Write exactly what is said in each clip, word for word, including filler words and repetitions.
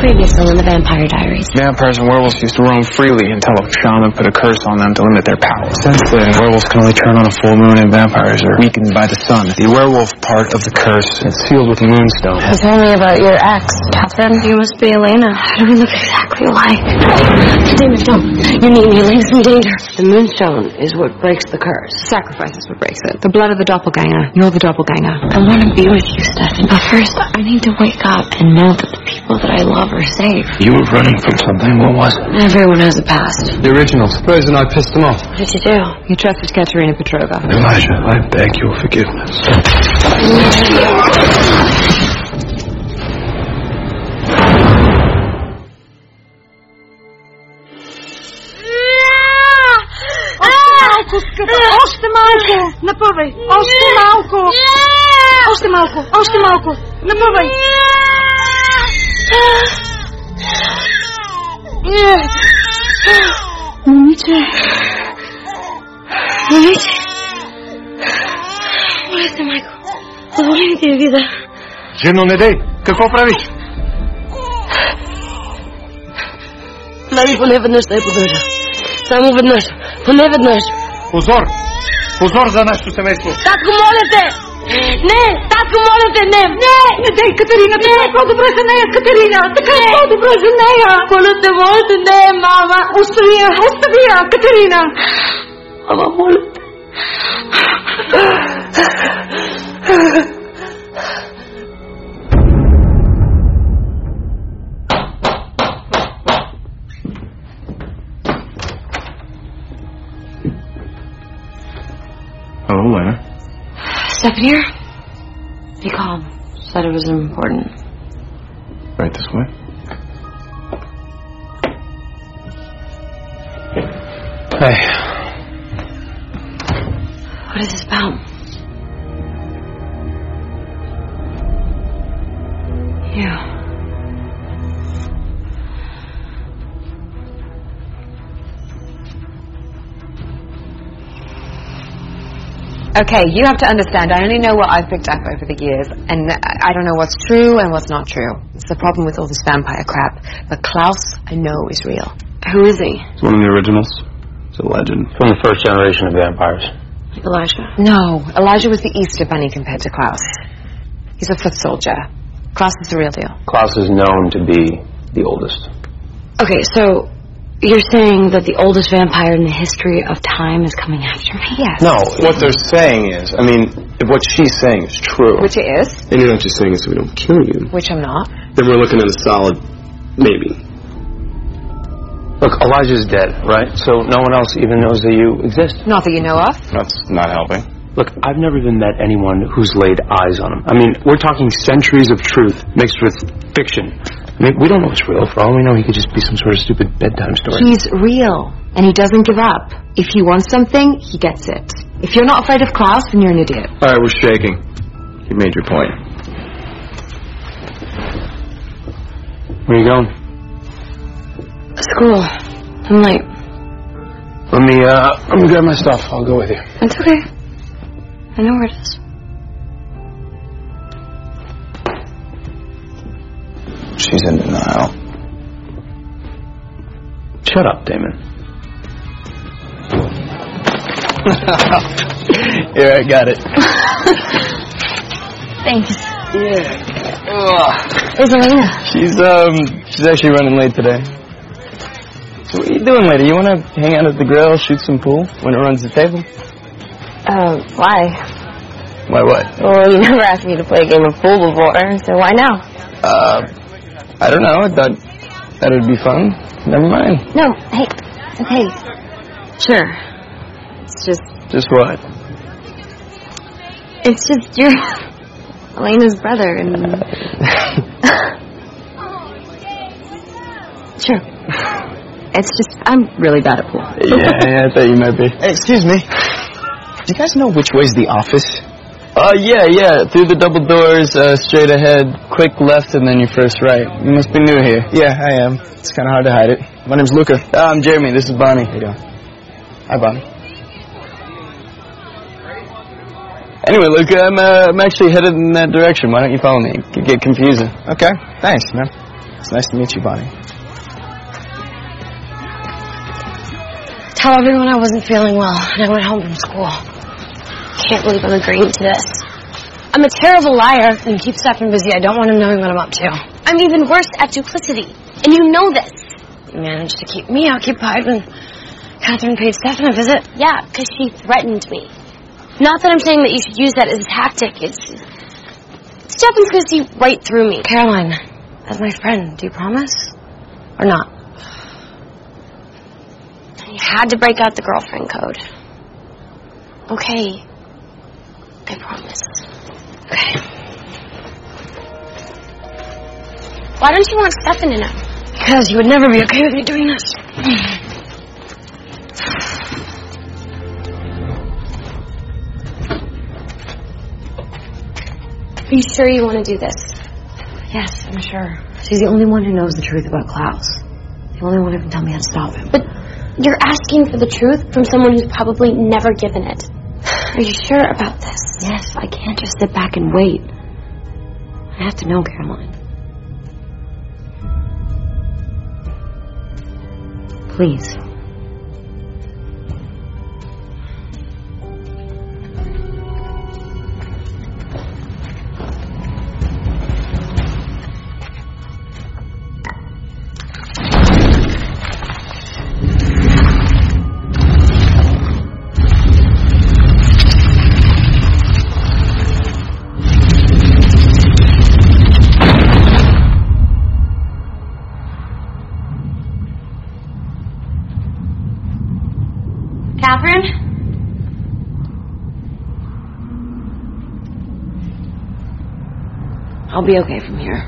Previously in the Vampire Diaries. Vampires and werewolves used to roam freely until a shaman put a curse on them to limit their power. Since then, werewolves can only turn on a full moon and vampires are weakened by the sun. The werewolf part of the curse is sealed with moonstone. Tell me about your ex, Catherine. You must be Elena. How do we look exactly alike? Damon, don't. You need me. Elena's in danger. The moonstone is what breaks the curse. Sacrifice is what breaks it. The blood of the doppelganger. You're the doppelganger. I want to be with you, Stefan. But first, I need to wake up and know that the people that I love are safe. You were running from something. What was it? Everyone has a past. The originals. Suppose I pissed them off. What did you do? You trusted Katerina Petrova. Elijah, I beg your forgiveness. Ošte malko, napavaj, ošte malko, ošte malko, ošte malko, napavaj. Момиче, момиче, моля те, майко, позволи ми ти я видя. Жено, не дей, какво правиш? Дай ми поне веднъж да я подържа. Само веднъж, поне веднъж. Позор! Позор за нашето семейство! Татко, моля те! Не! Татко, моля те, не! Не! Не дей, Катерина, така е по-добре за нея, Катерина! Така е по-добре за нея! Моля те, моля те, не, мама! Остави я, остави я, Катерина! Мама, моля те! Hello, Lena. Stefan here? Be calm. Said it was important. Right this way. Hey. What is this about? You. Okay, you have to understand, I only know what I've picked up over the years, and I don't know what's true and what's not true. It's the problem with all this vampire crap. But Klaus, I know, is real. Who is he? It's one of the originals. It's a legend. From the first generation of vampires. Elijah. No, Elijah was the Easter Bunny compared to Klaus. He's a foot soldier. Klaus is the real deal. Klaus is known to be the oldest. Okay, so you're saying that the oldest vampire in the history of time is coming after me? Yes. No, what they're saying is, I mean, if what she's saying is true. Which it is. And you're not just saying it so we don't kill you. Which I'm not. Then we're looking at a solid maybe. Look, Elijah's dead, right? So no one else even knows that you exist. Not that you know of. That's not helping. Look, I've never even met anyone who's laid eyes on him. I mean, we're talking centuries of truth mixed with fiction. I mean, we don't know what's real. For all we know, he could just be some sort of stupid bedtime story. He's real, and he doesn't give up. If he wants something, he gets it. If you're not afraid of Klaus, then you're an idiot. All right, we're shaking. You made your point. Where are you going? School. I'm late. Let me, uh, let me grab my stuff. I'll go with you. It's okay. I know where it is. She's in denial. Shut up, Damon. Here, I got it. Thanks. Yeah. Ugh. Where's Elena? She's, um, she's actually running late today. So what are you doing later? You want to hang out at the grill, shoot some pool when it runs the table? Uh, why? Why what? Well, you never asked me to play a game of pool before, so why now? Uh, I don't know. I thought that would be fun. Never mind. No, hey, okay. Sure. It's just... Just what? It's just you're Elena's brother, and... Sure. It's just, I'm really bad at pool. yeah, yeah, I thought you might be. Hey, excuse me. Do you guys know which way's the office? Uh, yeah, yeah. Through the double doors, uh, straight ahead, quick left, and then your first right. You must be new here. Yeah, I am. It's kind of hard to hide it. My name's Luca. Uh, I'm Jeremy. This is Bonnie. How you doing? Hi, Bonnie. Anyway, Luca, I'm, uh, I'm actually headed in that direction. Why don't you follow me? It could get confusing. Okay. Thanks, man. It's nice to meet you, Bonnie. Tell everyone I wasn't feeling well, and I went home from school. Can't believe I'm agreeing to this. I'm a terrible liar and keep Stefan busy. I don't want him knowing what I'm up to. I'm even worse at duplicity, and you know this. You managed to keep me occupied when Catherine paid Stefan a visit. Yeah, because she threatened me. Not that I'm saying that you should use that as a tactic. It's... Stefan's going to see right through me. Caroline, as my friend, do you promise? Or not? You had to break out the girlfriend code. Okay. I promise. Okay. Why don't you want Stefan to know? Because you would never be okay with me doing this. Are you sure you want to do this? Yes, I'm sure. She's the only one who knows the truth about Klaus. The only one who can tell me how to stop him. But you're asking for the truth from someone who's probably never given it. Are you sure about this? Yes, I can't just sit back and wait. I have to know, Caroline. Please. Catherine? I'll be okay from here.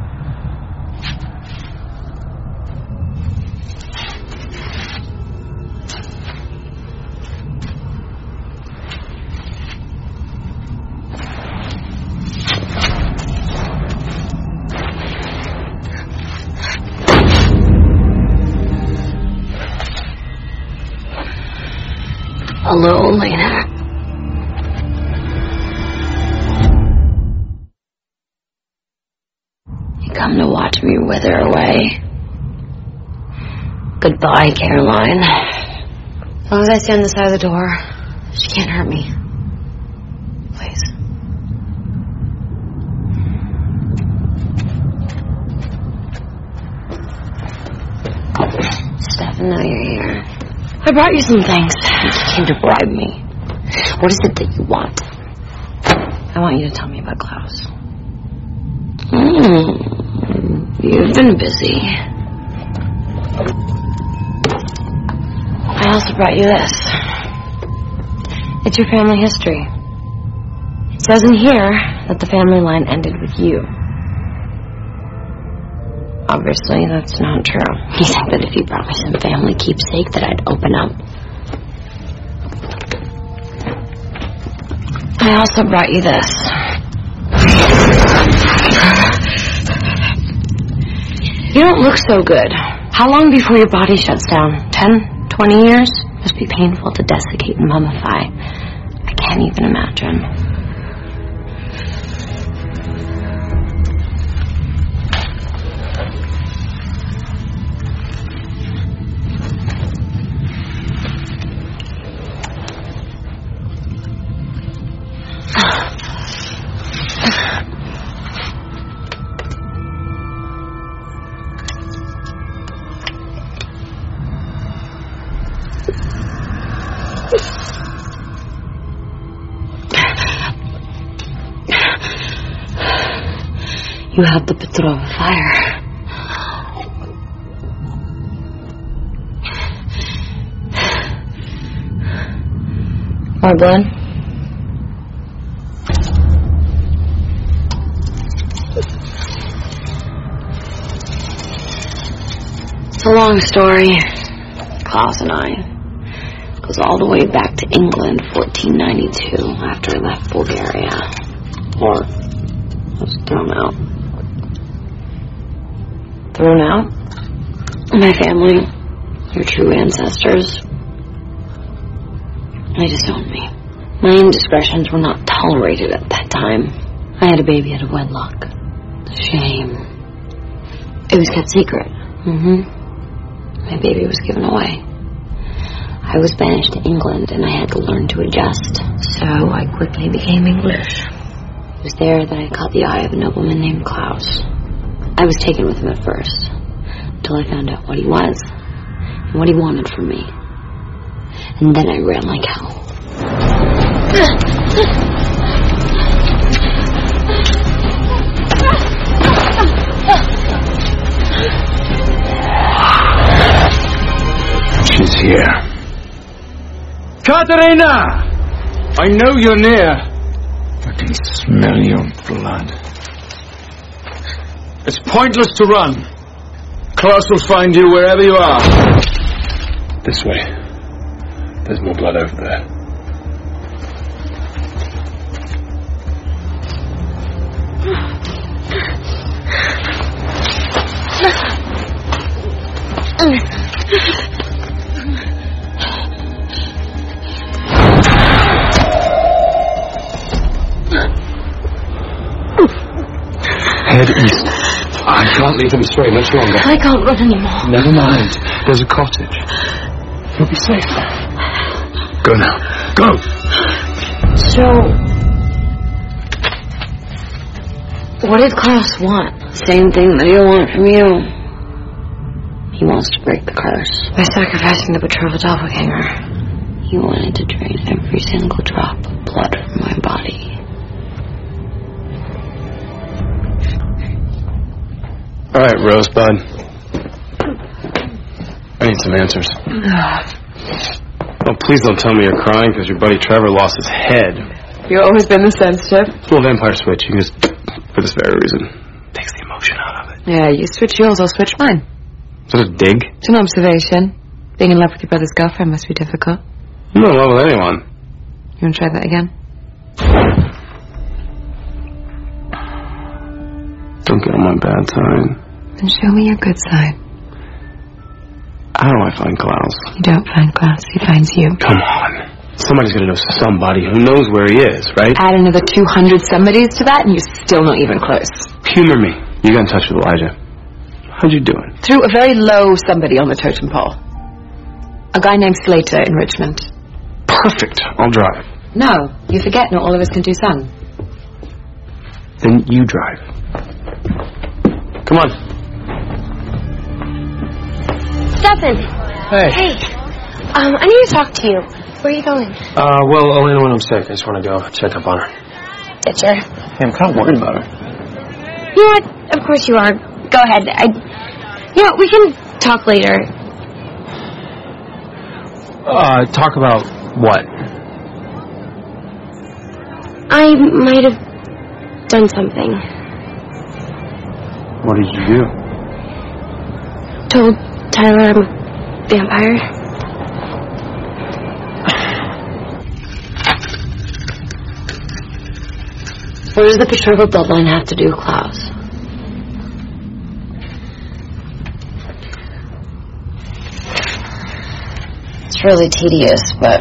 Hello, Lena. You come to watch me wither away. Goodbye, Caroline. As long as I stay on the side of the door, she can't hurt me. Please. Stefan, now you're here. I brought you some things. You came to bribe me. What is it that you want? I want you to tell me about Klaus. Mm, you've been busy. I also brought you this. It's your family history. It says in here that the family line ended with you. Obviously, that's not true. You think that if you brought me some family keepsake that I'd open up? I also brought you this. You don't look so good. How long before your body shuts down? Ten? Twenty years? Must be painful to desiccate and mummify. I can't even imagine. You have the Petrova fire. More blood? It's a long story. Klaus and I goes all the way back to England, fourteen ninety-two, after I left Bulgaria. Or I was thrown out. Thrown out? My family, your true ancestors, they disowned me. My indiscretions were not tolerated at that time. I had a baby out of wedlock. Shame. It was kept secret. Mm-hmm. My baby was given away. I was banished to England, and I had to learn to adjust. So I quickly became English. It was there that I caught the eye of a nobleman named Klaus. I was taken with him at first, until I found out what he was, and what he wanted from me. And then I ran like hell. She's here. Katerina! I know you're near. I can smell your blood. It's pointless to run. Klaus will find you wherever you are. This way. There's more blood over there. Head east. I can't leave him straight much longer. I can't run anymore. Never mind. There's a cottage. You'll be safe. Go now. Go! So, what did Klaus want? Same thing that he'll want from you. He wants to break the curse. By sacrificing the betrothal doppelganger. He wanted to drain every single drop of blood from my body. All right, Rosebud. I need some answers. Oh, please don't tell me you're crying because your buddy Trevor lost his head. You've always been this sensitive. It's a little vampire switch. You can just, for this very reason, takes the emotion out of it. Yeah, you switch yours, I'll switch mine. Is that a dig? It's an observation. Being in love with your brother's girlfriend must be difficult. I'm not in love with anyone. You want to try that again? Don't get on my bad side. Then show me your good side. How do I find Klaus? You don't find Klaus, he finds you. Come on. Somebody's gonna know somebody who knows where he is, right? Add another two hundred somebodies to that and you're still not even close. Humor me. You got in touch with Elijah. How'd you do it? Through a very low somebody on the totem pole. A guy named Slater in Richmond. Perfect. I'll drive. No, you forget not all of us can do sun. Then you drive. Come on. Stefan! Hey. Hey. Um, I need to talk to you. Where are you going? Uh, well, Elena went home sick. I just want to go check up on her. Ditcher. Hey, I'm kind of worried about her. You know what? Of course you are. Go ahead. I... You know, we can talk later. Uh, talk about what? I might have done something. What did you do? Told Tyler I'm a vampire. What does the betrothal bloodline have to do, Klaus? It's really tedious, but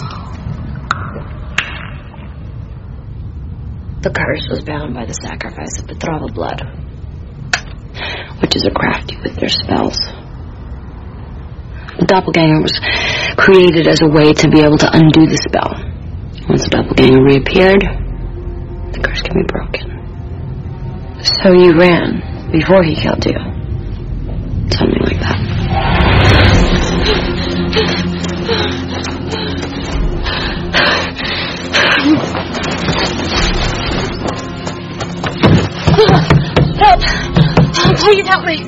the curse was bound by the sacrifice of betrothal blood, witches are crafty with their spells. The doppelganger was created as a way to be able to undo the spell. Once the doppelganger reappeared, the curse can be broken. So you ran before he killed you. Something like that. Help! Please help me!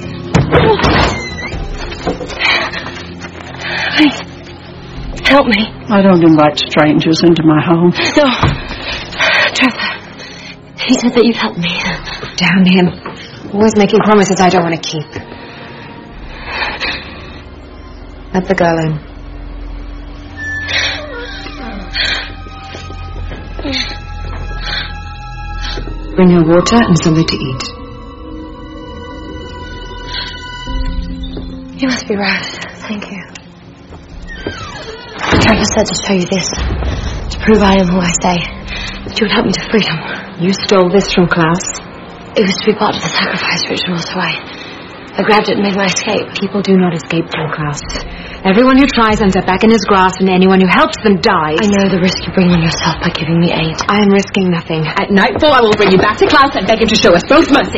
Please, help me. I don't invite strangers into my home. No. Trevor, he said that you'd help me. Damn him. Always making promises I don't want to keep. Let the girl in. Bring her water and something to eat. You must be right. Thank you. Trevor said to show you this, to prove I am who I say, that you would help me to freedom. You stole this from Klaus? It was to be part of the sacrifice ritual, so I I grabbed it and made my escape. People do not escape from Klaus. Everyone who tries ends up back in his grasp, and anyone who helps them dies. I know the risk you bring on yourself by giving me aid. I am risking nothing. At nightfall, I will bring you back to Klaus and beg him to show us both mercy.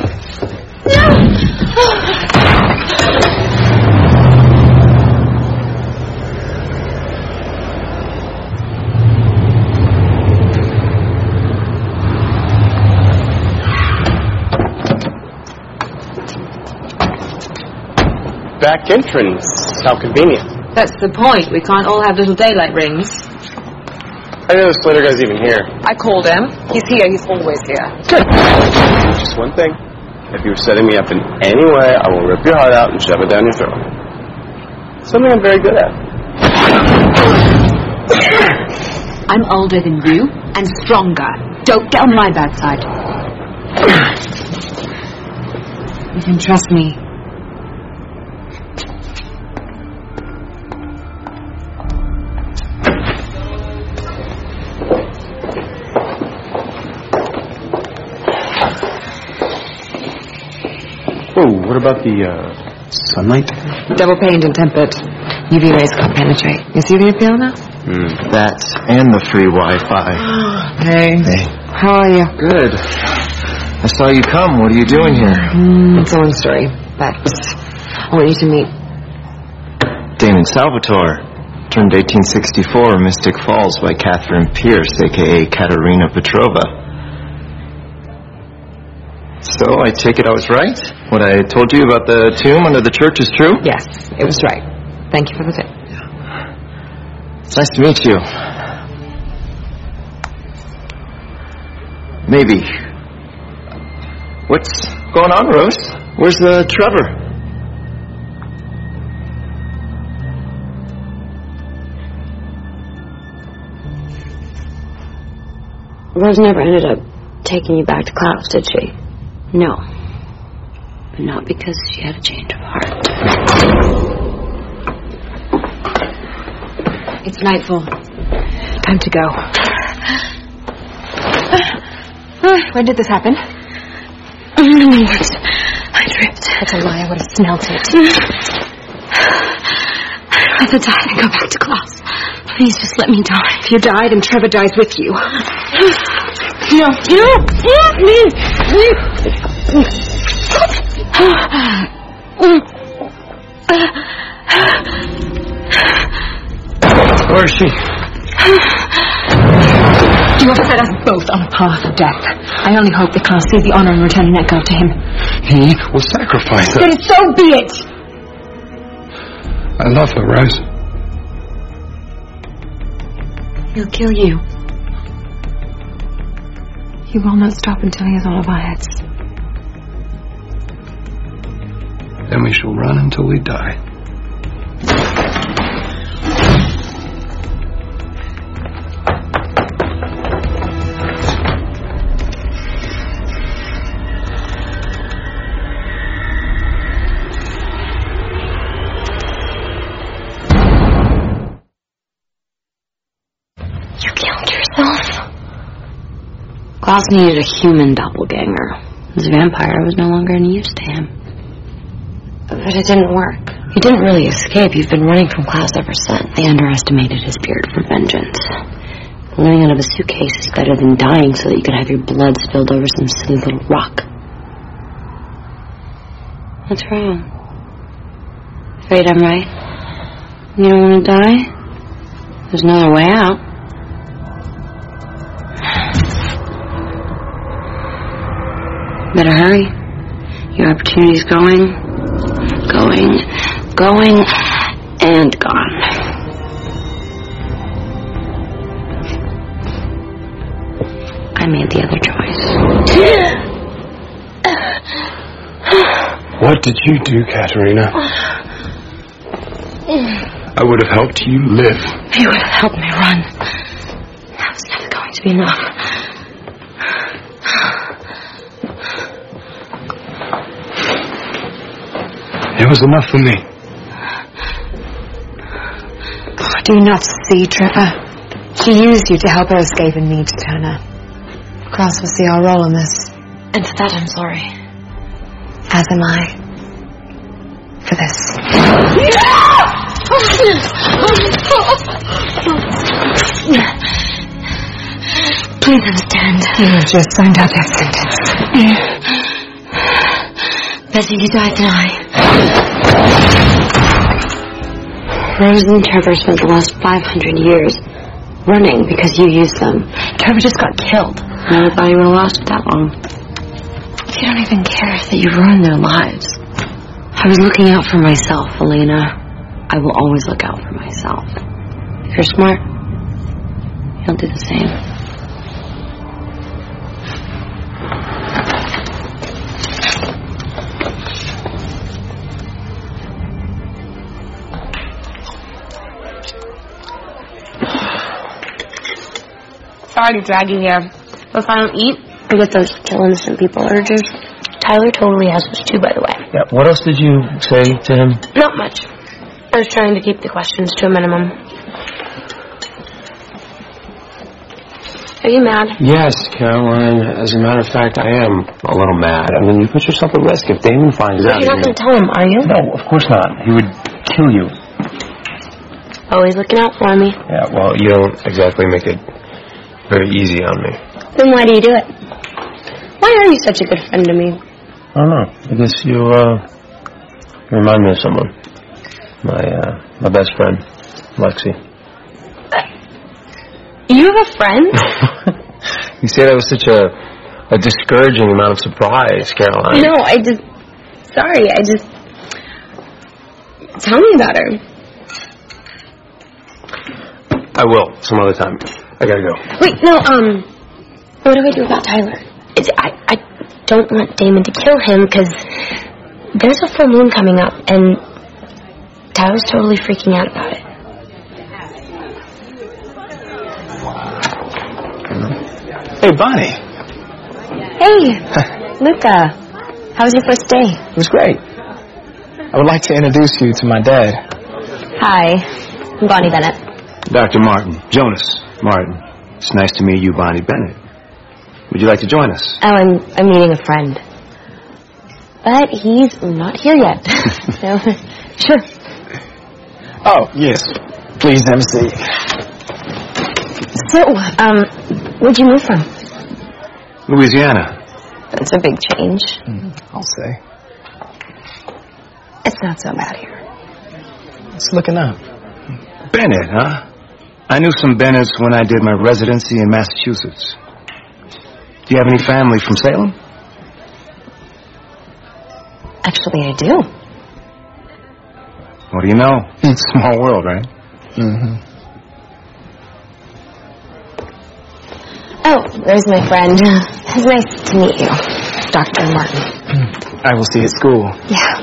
Back entrance. How convenient. That's the point. We can't all have little daylight rings. I know the Slater guy's even here. I called him. He's here. He's always here. Good. Just one thing. If you're setting me up in any way, I will rip your heart out and shove it down your throat. Something I'm very good at. I'm older than you and stronger. Don't get on my bad side. You can trust me. Oh, what about the, uh, sunlight? Double paned and tempered. U V rays can't penetrate. You see the appeal now? Mm, that and the free Wi-Fi. Hey. Hey. How are you? Good. I saw you come. What are you doing here? Mm, it's a long story, but I want you to meet Damon Salvatore. Turned eighteen sixty-four, Mystic Falls by Catherine Pierce, a k a. Katerina Petrova. So, I take it I was right? What I told you about the tomb under the church is true? Yes, it was right. Thank you for the tip. It's nice to meet you. Maybe. What's going on, Rose? Where's the Trevor? Rose never ended up taking you back to Klaus, did she? No. But not because she had a change of heart. It's nightfall. Time to go. When did this happen? In the woods. I tripped. That's a lie. I would have smelt it. I'd rather die than go back to Klaus. Please just let me die. If you die, then Trevor dies with you. No, no, please, please. Where is she? You have set us both on a path of death. I only hope that Klaus sees the honor in returning that girl to him. He will sacrifice her. Then so be it! I love her, Rose. He'll kill you. He will not stop until he has all of our heads. Then we shall run until we die. You killed yourself? Klaus needed a human doppelganger. His vampire was no longer any use to him. But it didn't work. He didn't really escape. You've been running from Klaus ever since. They underestimated his spirit for vengeance. Living out of a suitcase is better than dying so that you could have your blood spilled over some silly little rock. What's wrong? Afraid I'm right? You don't want to die? There's no other way out. Better hurry. Your opportunity's going, going, going, and gone. I made the other choice. What did you do, Katerina? I would have helped you live. You would have helped me run. That was never going to be enough. It was enough for me. Do you not see, Trevor? She used you to help her escape and me to turn her. Klaus will see our role in this. And for that, I'm sorry. As am I. for this. Please understand. You just signed out that sentence. Better you die than I. Rose and Trevor spent the last five hundred years running because you used them. Trevor just got killed. I never thought you would have lasted that long. You don't even care that you ruined their lives. I was looking out for myself, Elena. I will always look out for myself. If you're smart, you'll do the same. Sorry to drag you here. But if I don't eat, I get those kill innocent people urges. Tyler totally has those too, by the way. Yeah, what else did you say to him? Not much. I was trying to keep the questions to a minimum. Are you mad? Yes, Caroline. As a matter of fact, I am a little mad. I mean, you put yourself at risk if Damon finds But out. you're not going to tell him, are you? No, of course not. He would kill you. Always looking out for me. Yeah, well, you don't exactly make it very easy on me. Then why do you do it? Why are you such a good friend to me? I don't know. I guess you, uh, you remind me of someone. My, uh, my best friend, Lexi. You have a friend? You say that was such a, a discouraging amount of surprise, Caroline. No, I just... Sorry, I just... Tell me about her. I will, some other time. I gotta go. Wait, no, um... What do I do about Tyler? It's, I, I don't want Damon to kill him, because there's a full moon coming up, and Tyler's totally freaking out about it. Hey, Bonnie. Hey, Luca. How was your first day? It was great. I would like to introduce you to my dad. Hi, I'm Bonnie Bennett. Doctor Martin. Jonas Martin. It's nice to meet you, Bonnie Bennett. Would you like to join us? Oh, I'm, I'm meeting a friend. But he's not here yet. So, sure. Oh, yes. Please have a seat. So, um, where'd you move from? Louisiana. It's a big change. Mm, I'll say. It's not so bad here. It's looking up. Bennett, huh? I knew some Bennetts when I did my residency in Massachusetts. Do you have any family from Salem? Actually, I do. What do you know? It's a small world, right? Mm-hmm. Oh, there's my friend. It's nice to meet you, Doctor Martin. I will see you at school. Yeah.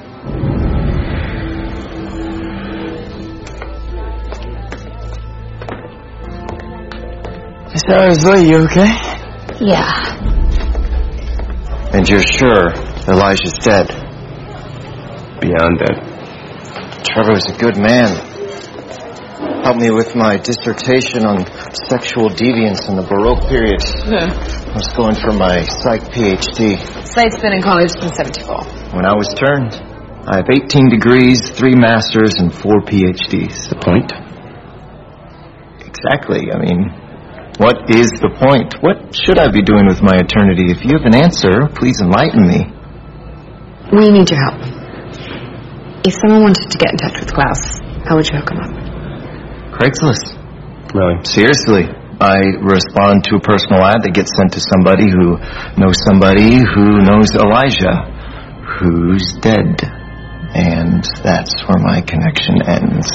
So, Zoe, you okay? Yeah. And you're sure Elijah's dead? Beyond dead. Trevor was a good man. Helped me with my dissertation on sexual deviance in the Baroque period. Hmm. I was going for my psych PhD. Slate's been in college since seventy-four. When I was turned, I have eighteen degrees, three masters, and four PhDs. The point? Exactly. I mean, what is the point? What should I be doing with my eternity? If you have an answer, please enlighten me. We need your help. If someone wanted to get in touch with Klaus, how would you hook him up? Craigslist. Really? Seriously. I respond to a personal ad that gets sent to somebody who knows somebody who knows Elijah, who's dead. And that's where my connection ends.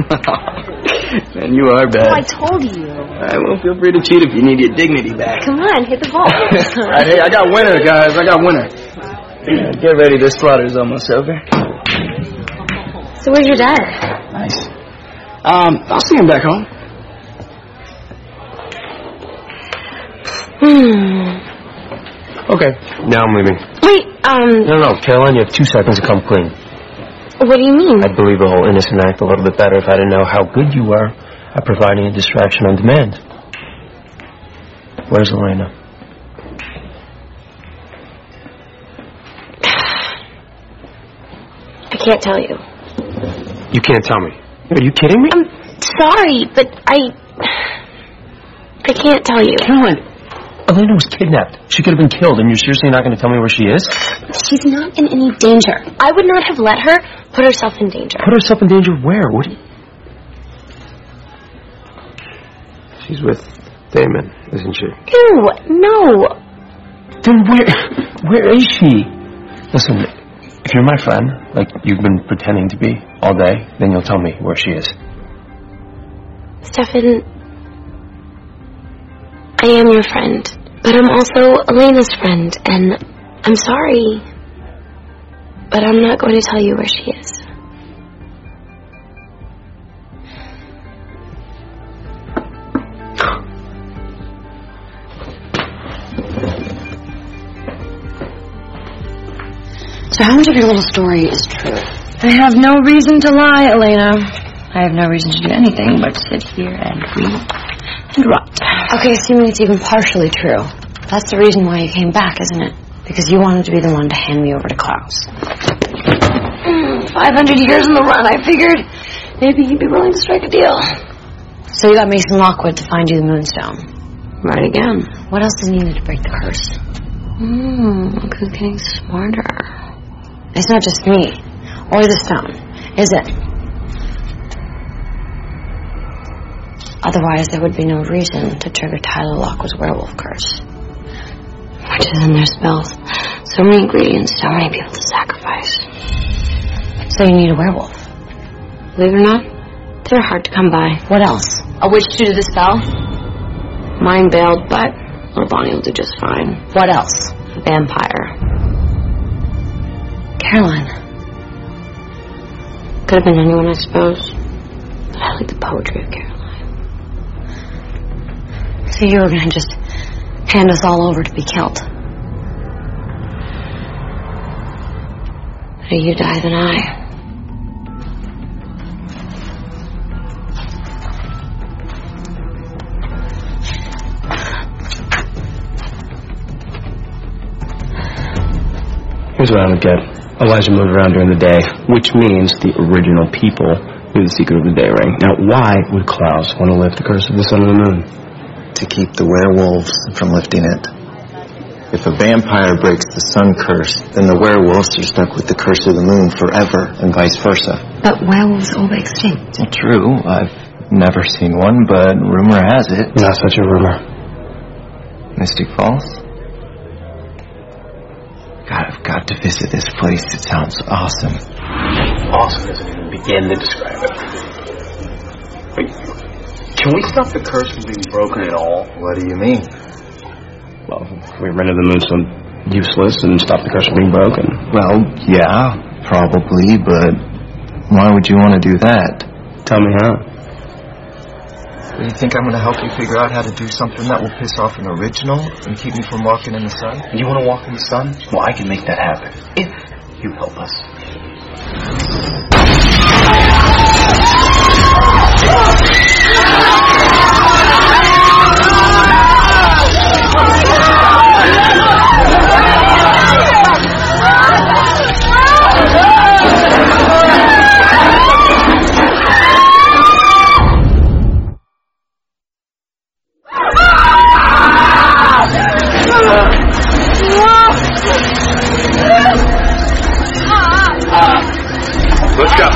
Man, you are Oh, bad. I told you. I will feel free to cheat if you need your dignity back. Come on, hit the ball. All right, hey, I got winner, guys. I got winner. Get ready, this slaughter's almost over. So where's your dad? Nice. Um, I'll see him back home. Hmm. Okay, now I'm leaving. Wait, um, No, no, Caroline, you have two seconds to come clean. what do you mean? I'd believe the whole innocent act a little bit better if I didn't know how good you are at providing a distraction on demand. Where's Elena? I can't tell you. You can't tell me. Are you kidding me? I'm sorry, but I... I can't tell you. Caroline, Elena was kidnapped. She could have been killed, and you're seriously not going to tell me where she is? She's not in any danger. I would not have let her put herself in danger. Put herself in danger where? What do you... She's with Damon, isn't she? Ew, no. Then where... Where is she? Listen, if you're my friend, like you've been pretending to be all day, then you'll tell me where she is. Stefan, I am your friend, but I'm also Elena's friend, and I'm sorry, but I'm not going to tell you where she is. So how much of your little story is true? I have no reason to lie, Elena. I have no reason to do anything but sit here and read and rot. Okay, assuming it's even partially true. That's the reason why you came back, isn't it? Because you wanted to be the one to hand me over to Klaus. Five hundred years in the run, I figured maybe he'd be willing to strike a deal. So you got Mason Lockwood to find you the Moonstone. Right again. What else is needed to break the curse? Hmm, look who's getting smarter. It's not just me, or the stone, is it? Otherwise, there would be no reason to trigger Tyler Lockwood's werewolf curse. Witches and their spells. So many ingredients, so many people to sacrifice. So you need a werewolf. Believe it or not, they're hard to come by. What else? A witch to do the spell? Mine bailed, but little Bonnie will do just fine. What else? A vampire. Caroline. Could have been anyone, I suppose. But I like the poetry of Caroline. So you were going to just hand us all over to be killed? Better you die than I. Here's what I don't get. Elijah moved around during the day, which means the original people knew the secret of the day ring. Now, why would Klaus want to lift the curse of the sun and the moon? To keep the werewolves from lifting it. If a vampire breaks the sun curse, then the werewolves are stuck with the curse of the moon forever, and vice versa. But werewolves all extinct. Well, true. I've never seen one, but rumor has it. Not such a rumor. Mystic Falls? God, I've got to visit this place. It sounds awesome. Awesome doesn't even begin to describe it. Wait, can we stop the curse from being broken at all? What do you mean? Well, if we render the moonstone useless and stop the curse from being broken. Well, yeah, probably, but why would you want to do that? Tell me how. Do you think I'm going to help you figure out how to do something that will piss off an original and keep me from walking in the sun? You want to walk in the sun? Well, I can make that happen if you help us. Let's go.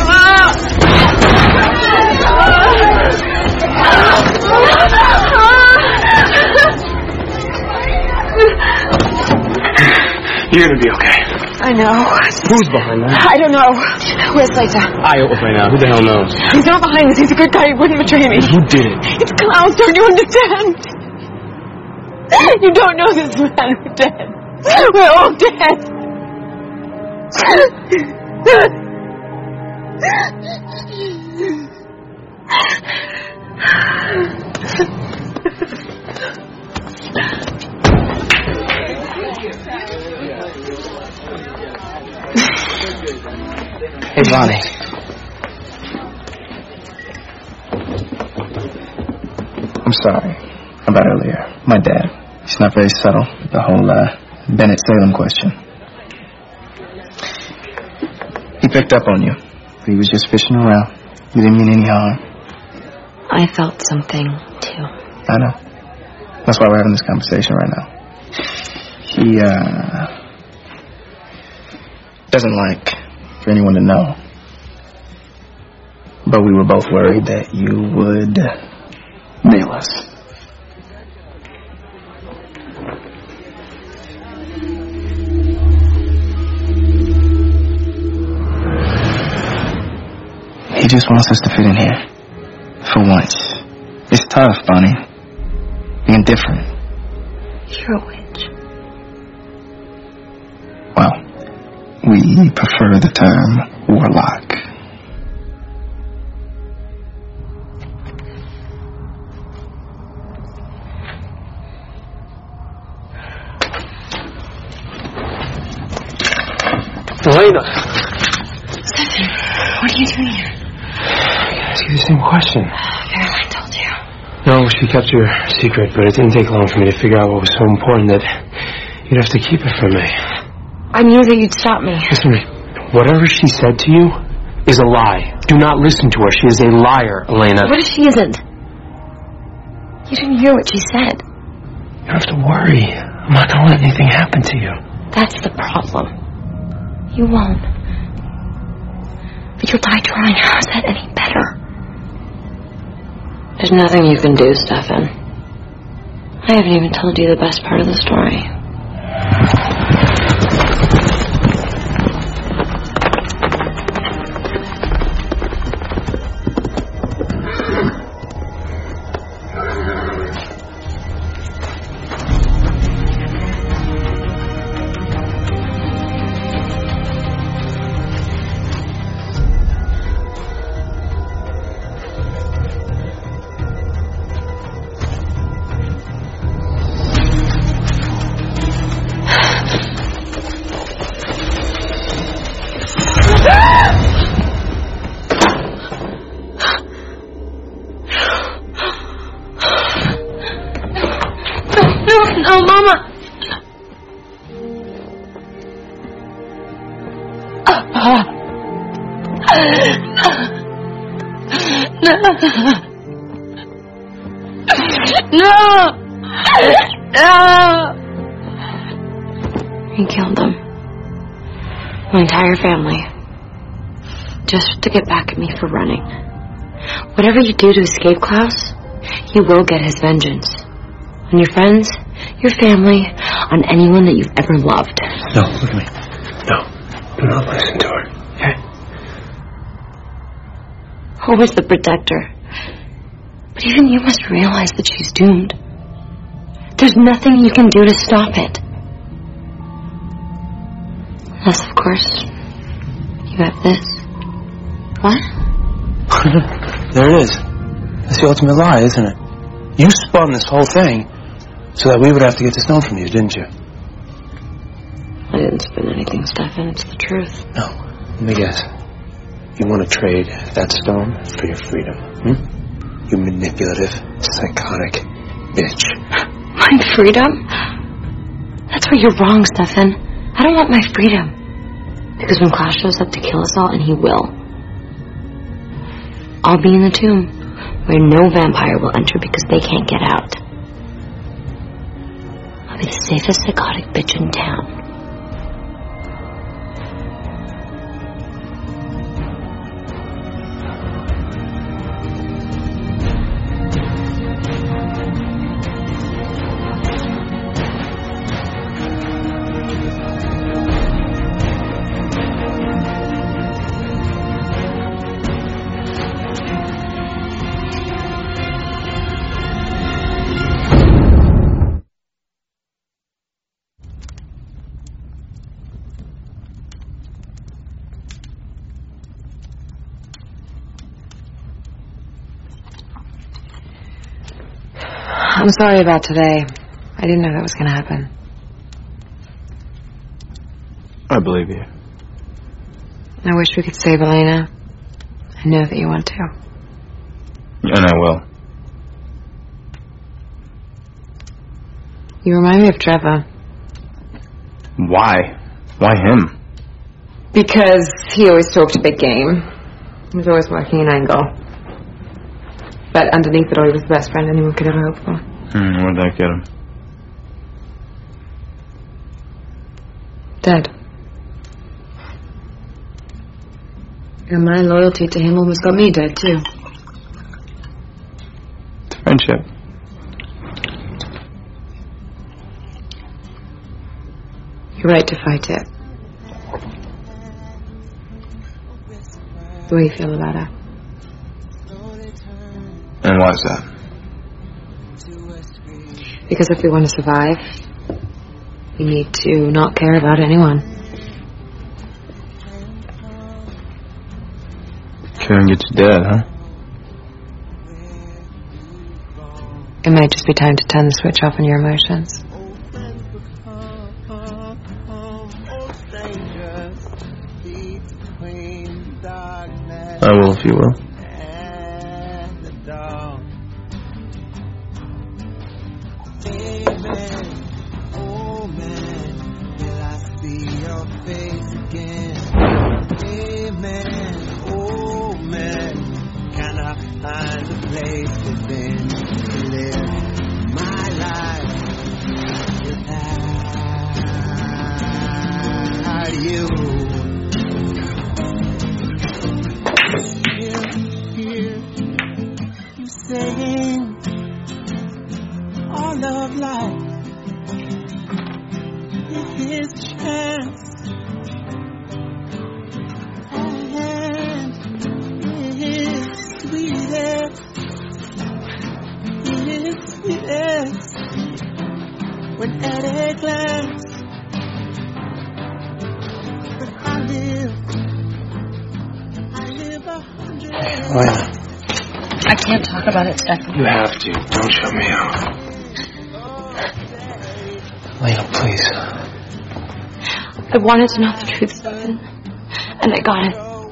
You're gonna be okay. I know. Who's behind that? I don't know. Where's Slater? I owe right now. Who the hell knows? He's not behind this. He's a good guy. He wouldn't betray me. Who did it? It's Klaus. Don't you understand? You don't know this man. We're dead. We're all dead. Hey, Bonnie. I'm sorry about earlier. My dad. He's not very subtle. The whole uh, Bennett-Salem question. He picked up on you. He was just fishing around. He didn't mean any harm. I felt something, too. I know. That's why we're having this conversation right now. He, uh... doesn't like for anyone to know. But we were both worried that you would nail us. He just wants us to fit in here. For once. It's tough, Bonnie. Being different. You're a witch. Well, we prefer the term warlock. Elena! Stefan, what are you doing here? I ask you the same question. Caroline told you. No, she kept your secret, but it didn't take long for me to figure out what was so important that you'd have to keep it from me. I knew that you'd stop me. Listen to me. Whatever she said to you is a lie. Do not listen to her. She is a liar, Elena. What if she isn't? You didn't hear what she said. You don't have to worry. I'm not going to let anything happen to you. That's the problem. You won't. But you'll die trying. How is that any better? There's nothing you can do, Stefan. I haven't even told you the best part of the story. No, Mama! No! No! He killed them. My entire family. Just to get back at me for running. Whatever you do to escape Klaus, he will get his vengeance. On your friends, your family, on anyone that you've ever loved. No, look at me. No, do not listen to her, okay? Always the protector. But even you must realize that she's doomed. There's nothing you can do to stop it. Unless, of course, you have this. What? There it is. That's the ultimate lie, isn't it? You spun this whole thing so that we would have to get the stone from you, didn't you? I didn't spin anything, Stefan. It's the truth. No. Let me guess. You want to trade that stone for your freedom, hmm? You manipulative, psychotic bitch. My freedom? That's where you're wrong, Stefan. I don't want my freedom. Because when Klaus shows up to kill us all, and he will, I'll be in the tomb where no vampire will enter because they can't get out. I'll be the safest psychotic bitch in town. I'm sorry about today. I didn't know that was going to happen. I believe you. I wish we could save Elena. I know that you want to. And I will. You remind me of Trevor. Why? Why him? Because he always talked a big game. He was always working an angle. But underneath it all, he was the best friend anyone could ever hope for. Hmm, where'd that get him? Dead. And my loyalty to him almost got me dead, too. It's friendship. You're right to fight it. The way you feel about her. And why is that? Because if we want to survive, we need to not care about anyone. Caring gets you dead, huh? It might just be time to turn the switch off on your emotions. I will if you will. I can't talk about it, Stephanie. You have to. Don't shut me out. Lena, please. I wanted to know the truth, Stephen, and I got it.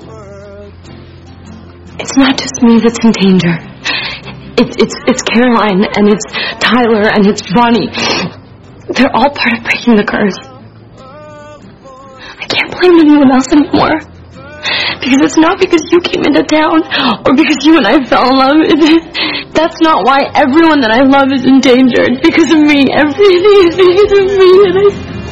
It's not just me that's in danger. It's it's it's Caroline, and it's Tyler, and it's Ronnie. They're all part of breaking the curse. I can't blame anyone else anymore. Because it's not because you came into town or because you and I fell in love. It, that's not why everyone that I love is in danger. It's because of me. Everything is because of me. And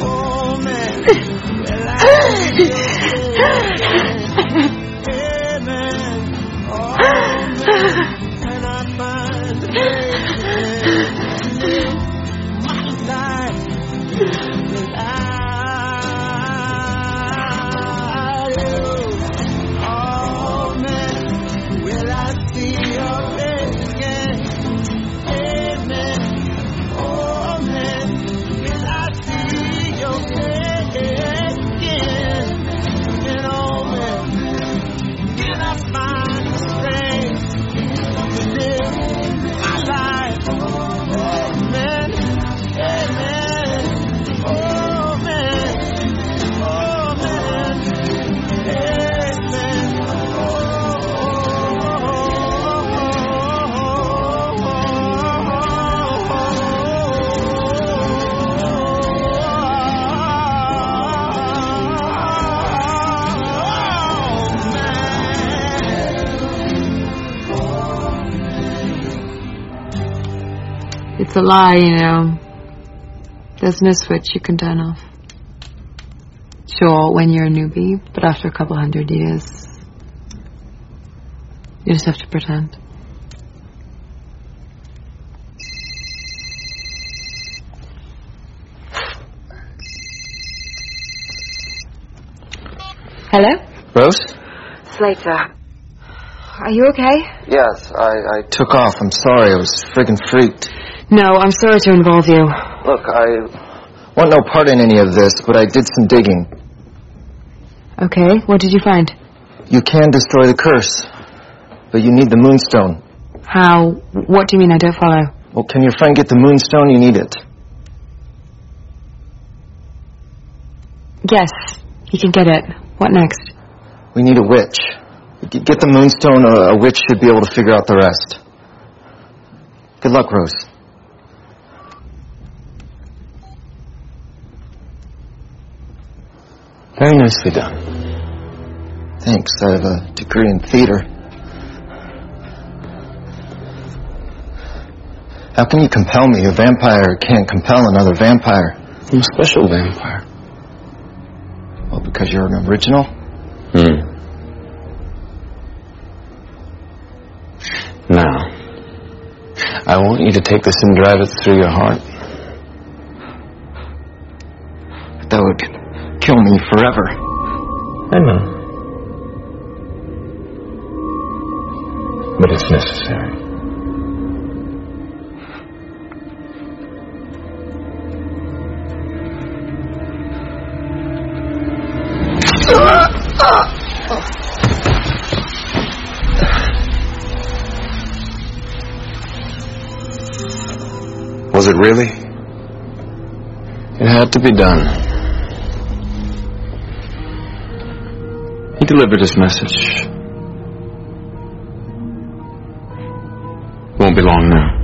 it's a lie, you know. There's no switch you can turn off. Sure, when you're a newbie, but after a couple hundred years, you just have to pretend. Hello? Rose? Slater. Are you okay? Yes, I, I took off. I'm sorry. I was friggin' freaked. No, I'm sorry to involve you. Look, I want no part in any of this, but I did some digging. Okay, what did you find? You can destroy the curse, but you need the Moonstone. How? What do you mean I don't follow? Well, can your friend get the moonstone? You need it. Yes, he can get it. What next? We need a witch. Get the moonstone, a witch should be able to figure out the rest. Good luck, Rose. Very nicely done. Thanks, I have a degree in theater. How can you compel me? A vampire can't compel another vampire. I'm a special vampire. Well, because you're an original? Hmm. Now, I want you to take this and drive it through your heart. That would kill me forever. I know. But it's necessary. Was it really? It had to be done. He delivered his message. Won't be long now.